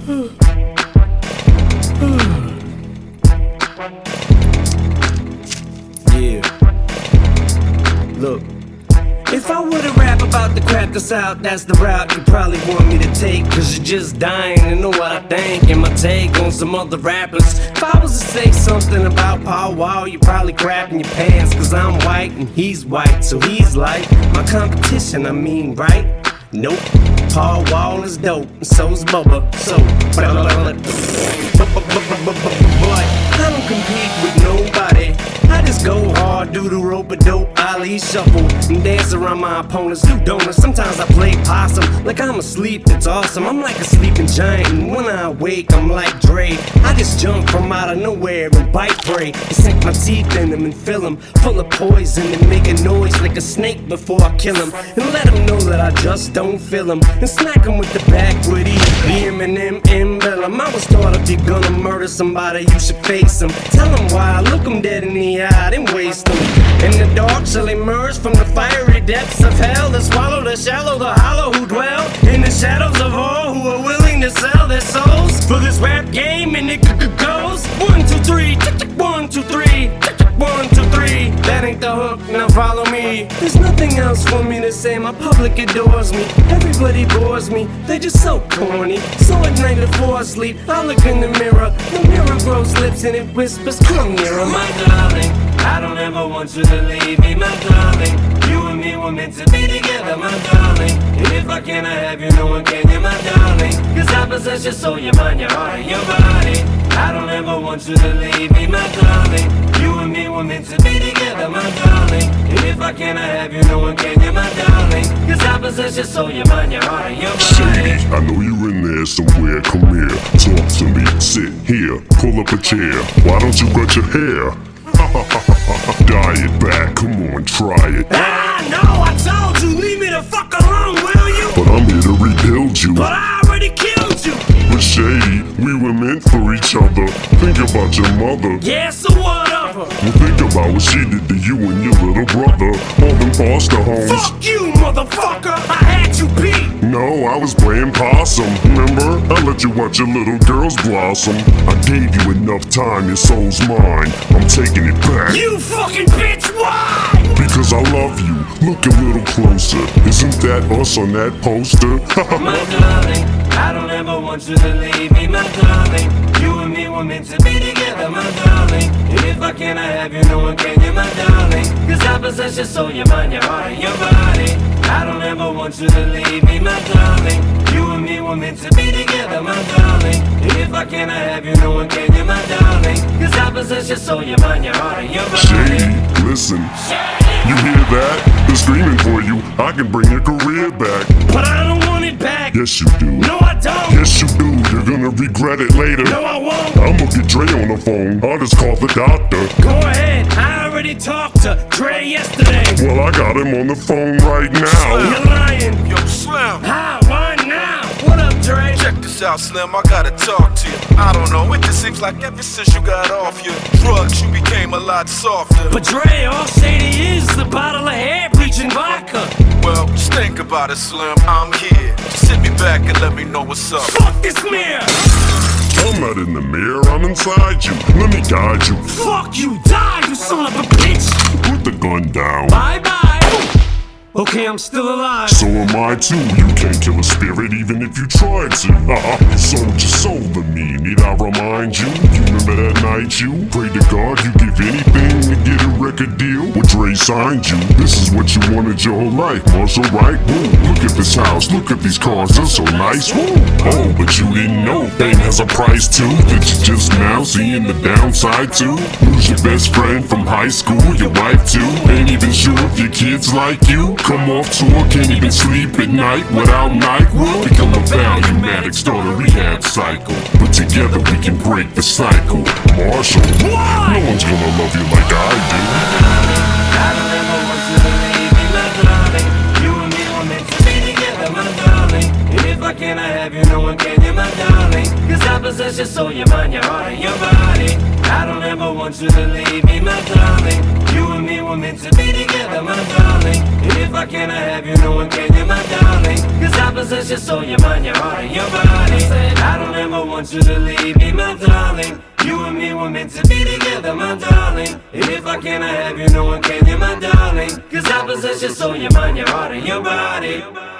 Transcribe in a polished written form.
Yeah. Look. If I were to rap about the crap that's out, that's the route you probably want me to take. Cause you're just dying to know what I think and my take on some other rappers. If I was to say something about Paul Wall, you're probably crapping your pants. Cause I'm white and he's white, so he's like my competition, I mean, right? Nope, Paul Wall is dope, and so's Bubba, so but I don't compete with nobody. I just go hard, do the rope-a-dope, Ali shuffle, and dance around my opponents, do donuts. Sometimes I play possum, like I'm asleep, it's awesome. I'm like a sleeping giant, and when I wake, I'm like Dre. I just jump from out of nowhere and bite prey, and sink my teeth in them and fill them full of poison, and make a noise like a snake before I kill him, and let him know that I just don't feel him, and smack him with the backwood E, the Eminem emblem. I was taught if you're gonna murder somebody, you should face him. Tell him why, look him dead in the eye, then waste them. In the dark shall emerge from the fiery depths of hell, to swallow the shallow, the hollow who dwell in the shadows of all who are willing to sell their souls for this rap game. And it goes 1, 2, 3, 1, 2, 3, 1, 2, 3. That ain't the hook, now follow me. There's nothing else for me to say, my public adores me. Everybody bores me, they're just so corny. So at night before I sleep, I look in the mirror grows lips and it whispers, come nearer, my darling. I don't ever want you to leave me, my darling. You and me were meant to be together, my darling. And if I can't have you, no one can, you're my darling. Cause I possess your soul, your mind, your heart, and your body. I don't ever want you to leave me, my darling. You and me were meant to be together, my darling. And if I can't have you, no one can, you're my darling. Cause I possess your soul, your mind, your heart, and your body. Sadie, I know you're in there somewhere, come here. Talk to me, sit here, pull up a chair. Why don't you cut your hair? Dye it back, come on, try it. Ah, no, I told you, leave me the fuck alone, will you? But I'm here to rebuild you. But I already killed you. But Shady, we were meant for each other. Think about your mother. Yeah, so what of her? Well, think about what she did to you and your little brother. All them foster homes. Fuck you, motherfucker, I had you beat. No, I was playing possum, remember? I let you watch your little girls blossom. I gave you enough time, your soul's mine. I'm taking it back. You fucking bitch, why? Because I love you. Look a little closer. Isn't that us on that poster? My darling, I don't ever want you to leave me, my darling. You and me were meant to be together, my darling. And if I can't have you, no one can, you're my darling. Cause I possess your soul, your mind, your heart, and your body. I don't ever want you to leave me, my darling. You and me were meant to be together, my darling. And if I can't have you, no one can, you're my darling. Cause I possess your soul, your mind, your heart, and your body. Shady, listen. You hear that? They're screaming for you. I can bring your career back. But I don't want it back. Yes, you do. No, I don't. Yes, you do. You're gonna regret it later. No, I won't. I'ma get Dre on the phone. I'll just call the doctor. Go ahead. I already talked to Dre yesterday. Well, I got him on the phone right now. You're lying. Yo, Slim. How? Why now? What up, Dre? Check this out, Slim. I gotta talk to you. I don't know. It just seems like ever since you got off your drugs, you became a lot softer. But Dre, all Shady is a bottle of hair-bleaching vodka. Well, just think about it, Slim. I'm here. Just sit me back and let me know what's up. Fuck this mirror! I'm not in the mirror, I'm inside you. Let me guide you. Fuck you, die, you son of a bitch! Put the gun down. Bye-bye! Okay, I'm still alive. So am I too. You can't kill a spirit even if you tried to. You sold your soul to me. Need I remind you? You remember that night you prayed to God you give anything to get a record deal? Well, Dre signed you. This is what you wanted your whole life. Marshall Wright, woo. Look at this house, look at these cars, they're so nice, woo. Oh, but you didn't know fame has a price too. That you just now seeing the downside too. Lose your best friend from high school, your wife too. Ain't even sure if your kids like you. Come off tour, can't even sleep at night without NyQuil. Become a value-matic, start a rehab cycle. But together we can break the cycle. Marshall, Why? no one's gonna love you like I do. I don't ever want you to leave me, my darling. You and me were meant to be together, my darling. And if I can't have you, no one can, you're my darling. Cause I possess your soul, your mind, your heart, and your body. I don't ever want you to leave me, my darling. You and me were meant to be together, my darling. And if I can't have you, no one can, you're my darling. Cause I possess your soul, your mind, your heart, and your body. I don't ever want you to leave me, my darling. You and me were meant to be together, my darling. And if I cannot have you, no one can, you're my darling. Cause I possess your soul, your mind, your heart, and your body.